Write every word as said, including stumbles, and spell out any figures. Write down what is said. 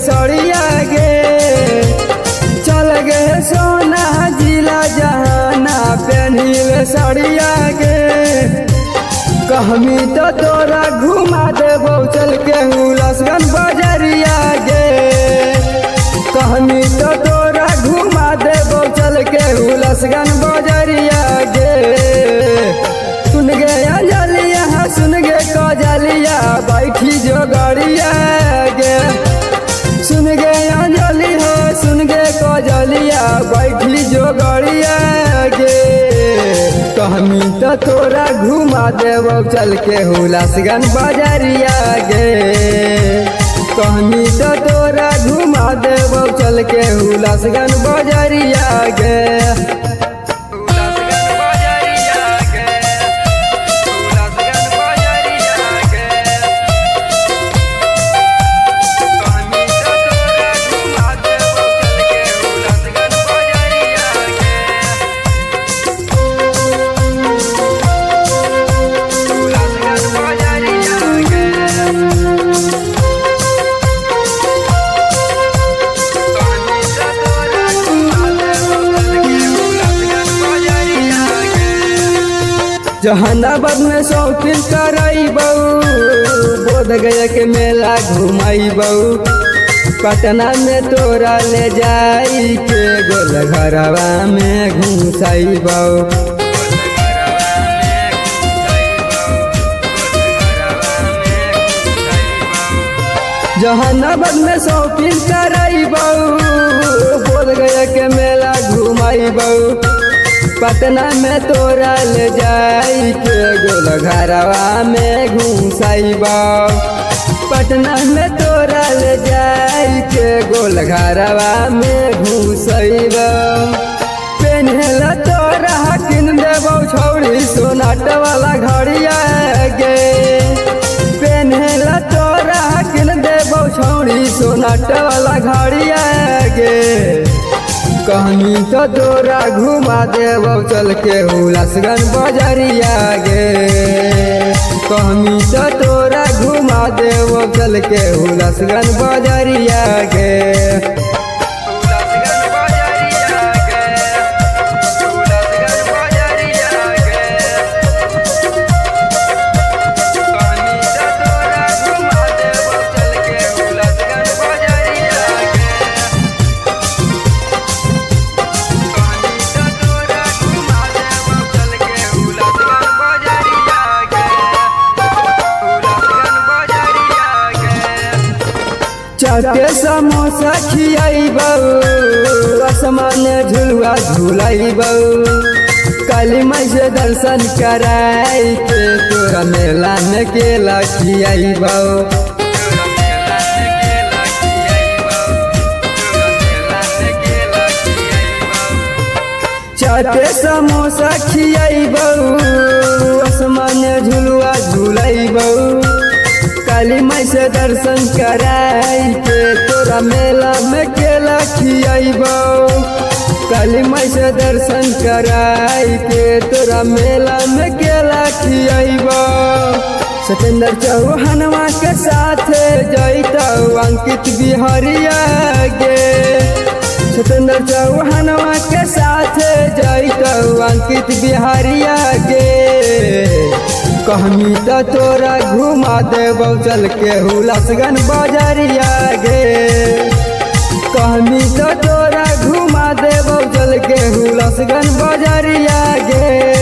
सड़िया गे चल गे सोना जिला जहाना पहनिले सड़िया गे कहमी तो तोरा घुमा देबो चल के हुलसगन बजरिया गे कहमी तो तोरा घुमा देबो चल के हुलसगन बजरिया गे सुन गे अंजलिया सुन गे कजलिया बैठी जो गड़िया गे सुन गे अंजलि हो सुन गे कजलिया बैठी जो गड़िया गे कहमी तो तोरा घुमा देबो चल के हुलसगन बजरिया गे कहमी तो तोरा घुमा देबो चल के हुलसगन बजरिया गे जहानाबाद में शौकीन करबू बोध गया के मेला घुमाबू पटना में तोरा ले जाई के गोल घरवा में घुसाबू जहानाबाद में शौकीन करबू बोध गया के मेला घुमाबू पटना में तोरा ले जाई के गोल घरवा में घुसाबू पटना में तोरा ले जाई के गोल घरवा में घुसाबू पेन्हला तोरा किन देबो छौड़ी सोनाट वाला घड़िया गे पेन्हला तोरा किन देबो छौड़ी सोनाट वाला घड़िया गे कहनी तो तोरा घुमा देबो चल के हुलसगन बजरिया गे कहनी तो तोरा घुमा देबो चल के हुलसगन बजरिया गे चाटे समोसा खियाबू आसमान झुलुआ झुलाबू काली माई से दर्शन कराई के तोरा मेला में केला खियाबू चाटे समोसा खियाबू आसमान झुलुआ झुलाबू काली माई से दर्शन कराई के तोरा मेला में केला खियाबू काली माई से दर्शन कराई के तोरा मेला में केला खियाबू सतेंद्र चौहानवा के साथ जैतौ अंकित बिहारिया गे सतेंद्र चौहानवा के साथ जैतौ अंकित बिहारिया गे कहमी तो तोरा घुमा देबो चल के हुलसगन बजरिया गे कहमी तो तोरा घुमा देबो चल के हुलसगन बजरिया गे।